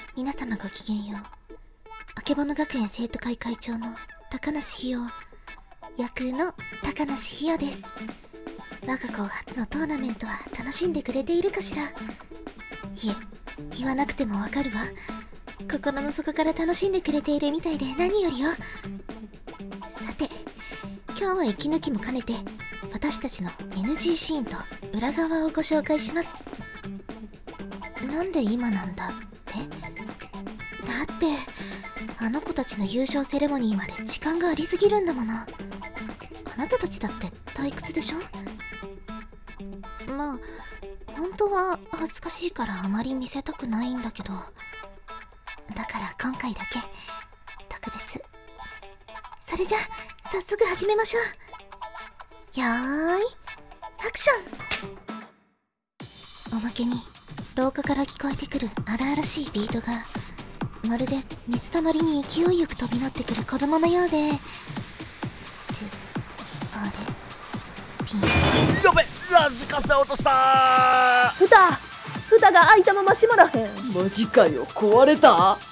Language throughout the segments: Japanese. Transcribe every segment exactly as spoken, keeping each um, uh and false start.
皆様ごきげんよう。あけぼの学園生徒会会長の高梨ひよ役の高梨ひよです。我が校初のトーナメントは楽しんでくれているかしら。いえ、言わなくてもわかるわ。心の底から楽しんでくれているみたいで何よりよ。さて、今日は息抜きも兼ねて私たちの エヌジー シーンと裏側をご紹介します。なんで今なんだって？だってあの子たちの優勝セレモニーまで時間がありすぎるんだもの。あなたたちだって退屈でしょ？まあ本当は恥ずかしいからあまり見せたくないんだけど、だから今回だけ特別。それじゃあ早速始めましょう。よーいアクション。おまけに廊下から聞こえてくる荒々しいビートがまるで水たまりに勢いよく飛び乗ってくる子供のようで、ってあれピン。 やべ、ラジカセ落としたー。 蓋蓋が開いたまま閉まらへん。 マジかよ、壊れた？ な、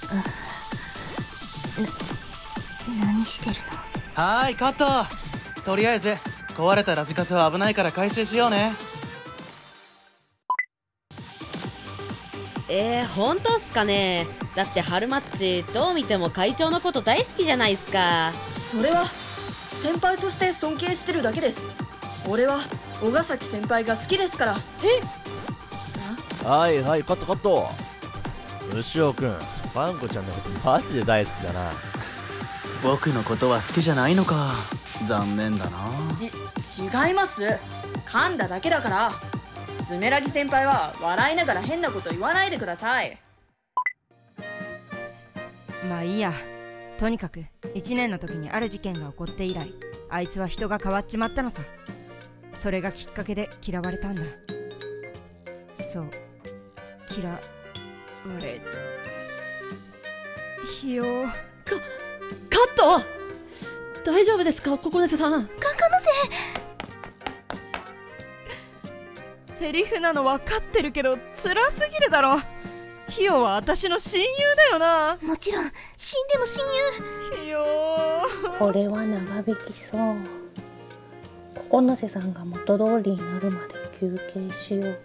何してるの？ はーい、カット。とりあえず壊れたラジカセは危ないから回収しようね。 えー、本当っすかね。だって春マッチどう見ても会長のこと大好きじゃないっすか。 それは先輩として尊敬してるだけです。俺は小ヶ崎先輩が好きですから。 え？はいはい、カットカット。牛尾くん、パンコちゃんのことマジで大好きだな。 僕のことは好きじゃないのか。残念だな。 ち、違います。噛んだだけだから。スメラギ先輩は笑いながら変なこと言わないでください。 まあいいや。とにかくいちねんの時にある事件が起こって以来、あいつは人が変わっちまったのさ。それがきっかけで嫌われたんだ。そう、嫌われひよ。 かカット大丈夫ですか、ここねせさん。 かかのせセリフなの分かってるけど辛すぎるだろ。ひよは私の親友だよな。 もちろん死んでも親友。 ひよこれは長引きそう。ここのせさんが元通りになるまで休憩しよう。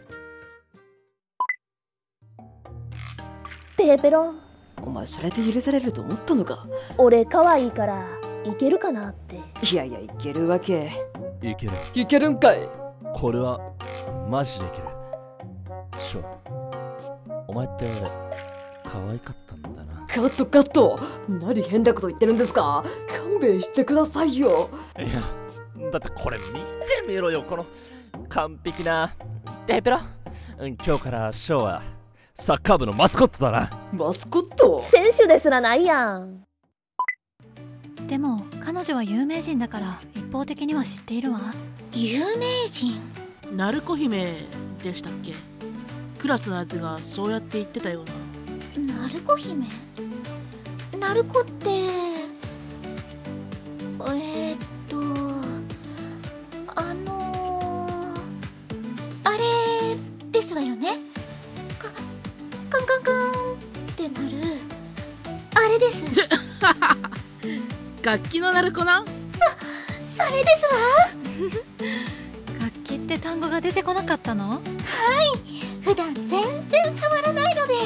ペーペロ、 お前それで許されると思ったのか。 俺可愛いからいけるかなって。 いやいや、いけるわけ。 いける。 いけるんかい。 これはマジでいける。ショウ、お前って可愛かったんだな。 カットカット。何変なこと言ってるんですか。勘弁してくださいよ。 いや、だってこれ見てみろよ、この完璧なデペロ。今日からショウはサッカー部のマスコットだな。 マスコット？ 選手ですらないやん。 でも彼女は有名人だから一方的には知っているわ。 有名人？ 鳴子姫でしたっけ？クラスのやつがそうやって言ってたような。 鳴子姫？鳴子ってえー、っとあのー、あれですわよね。かカンカンカンってなるあれです。 楽器の鳴子な。 そそれですわ。 楽器って単語が出てこなかったの？ はい、普段全然触らないので。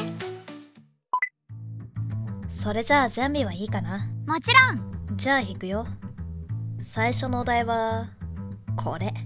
それじゃあ準備はいいかな？ もちろん。 じゃあ弾くよ。最初のお題はこれ。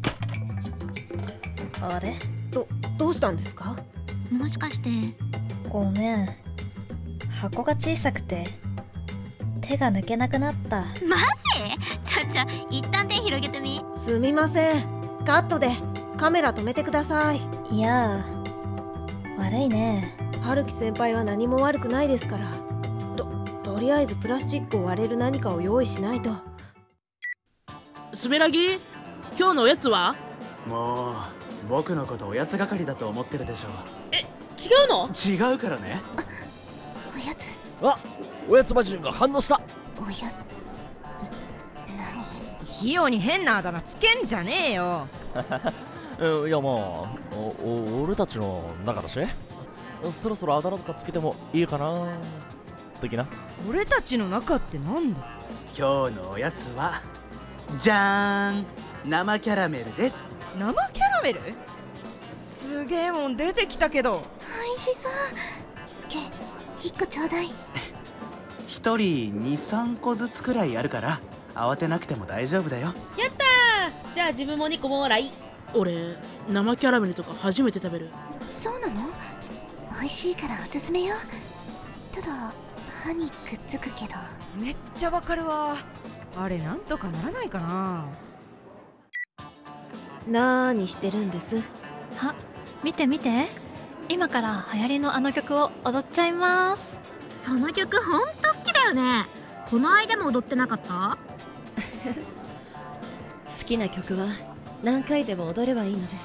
あれ？ ど、どうしたんですか？ もしかして。 ごめん、箱が小さくて手が抜けなくなった。 マジ？ちょちょ、一旦手広げてみ。 すみません、カットでカメラ止めてください。 いやー、悪いね。 春樹先輩は何も悪くないですから。と、とりあえずプラスチックを割れる何かを用意しないと。 スメラギ、今日のおやつは？ もう僕のことおやつ係だと思ってるでしょ。 え、違うの？ 違うからね。 おやつ？ あ、おやつ魔人が反応した。 おや、何？ ひよに変なあだ名つけんじゃねえよ。 いや、まあおお俺たちの仲だし。 そろそろあだ名とかつけてもいいかな的な。 俺たちの中ってなんだ。 今日のおやつはじゃーん、生キャラメルです。 生キャラメル？すげえもん出てきたけど。 美味しそう。け、いっこちょうだい。 一人に、さんこずつくらいあるから慌てなくても大丈夫だよ。 やったー。じゃあ自分もにこもらい。 俺生キャラメルとか初めて食べる。 そうなの？美味しいからおすすめよ。ただ歯にくっつくけど。 めっちゃわかるわ。あれなんとかならないかな。 なーにしてるんです？ あ、見て見て、今から流行りのあの曲を踊っちゃいます。 その曲ほんと好きだよね。この間も踊ってなかった？ 好きな曲は何回でも踊ればいいのです。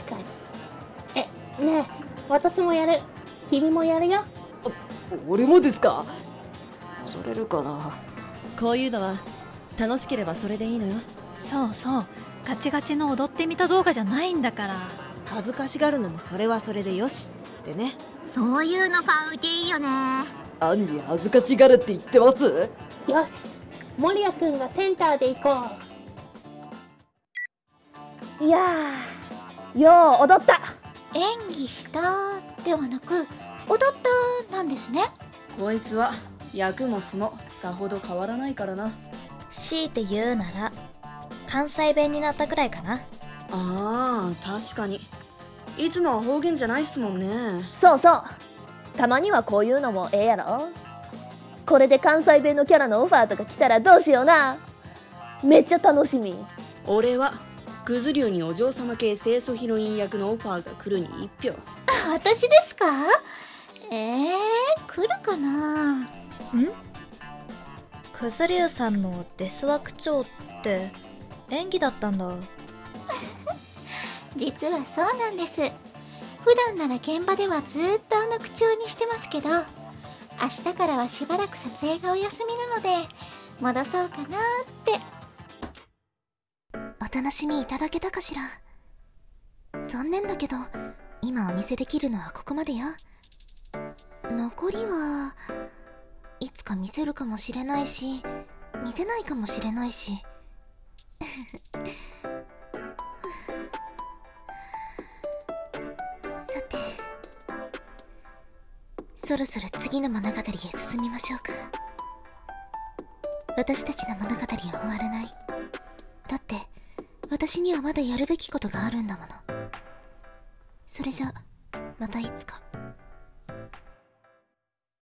確かに。え、ねえ、私もやる。君もやるよ。 俺もですか？踊れるかな。こういうのは楽しければそれでいいのよ。 そうそう、ガチガチの踊ってみた動画じゃないんだから。 恥ずかしがるのもそれはそれでよしってね。 そういうのファン受けいいよね。 アンリ恥ずかしがるって言ってます？ よし、守谷くんがセンターで行こう。いやー、よう踊った。 演技したではなく踊ったなんですね。 こいつは役も素もさほど変わらないからな。 強いて言うなら関西弁になったくらいかな。 あー、確かにいつもは方言じゃないっすもんね。 そうそう、たまにはこういうのもええやろ。これで関西弁のキャラのオファーとか来たらどうしような。めっちゃ楽しみ。 俺はクズ流にお嬢様系清楚ヒロイン役のオファーが来るに一票。 あ、私ですか？えー、来るかな。ん？ クズリュウさんのデスワク長って演技だったんだ。 実はそうなんです。普段なら現場ではずーっとあの口調にしてますけど、明日からはしばらく撮影がお休みなので戻そうかなーって。お楽しみいただけたかしら。残念だけど今お見せできるのはここまでよ。残りはいつか見せるかもしれないし見せないかもしれないしさて、そろそろ次の物語へ進みましょうか。私たちの物語は終わらない。だって私にはまだやるべきことがあるんだもの。それじゃまたいつか。